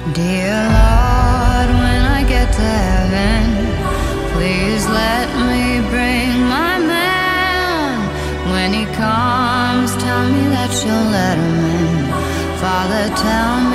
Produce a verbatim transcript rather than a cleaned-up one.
Dear Lord, when I get to heaven, please let me bring my man. When he comes, tell me that you'll let him in. Father, tell me